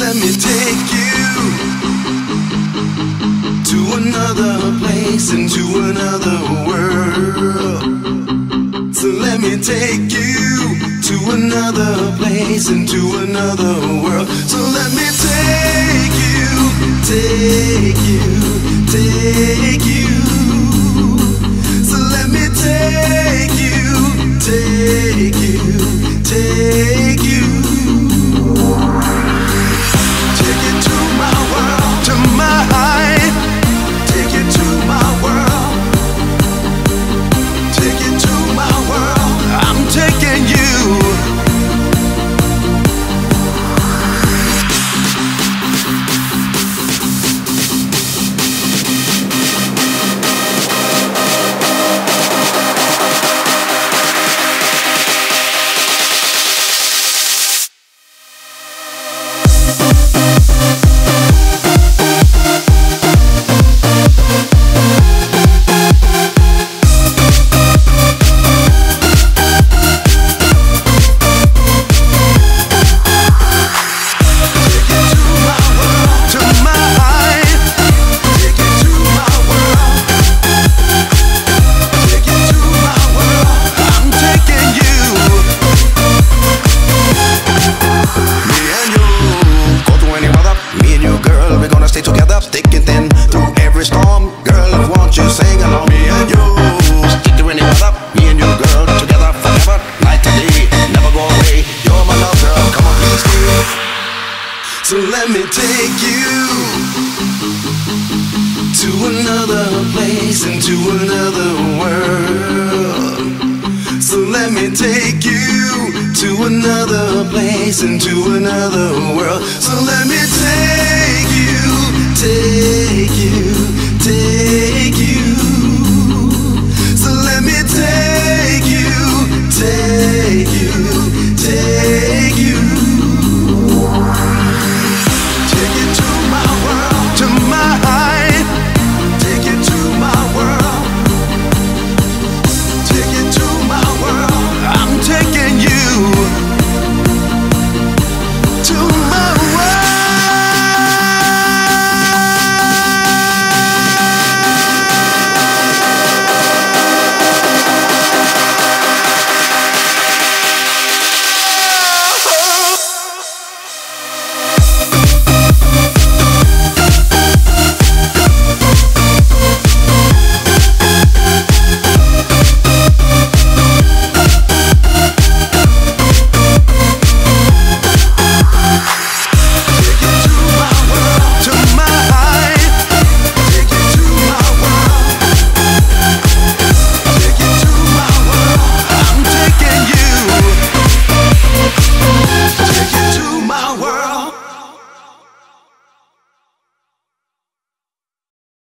let me take you to another place, into another world. So let me take you to another place, into another world. So let me take you, take you, take you. So let me take you, take you, take you. Take you to my world, to mine. Take you to my world. Take you to my world. I'm taking you. So let me take you to another place, into another world. So let me take you to another place, into another world. So let me take you, take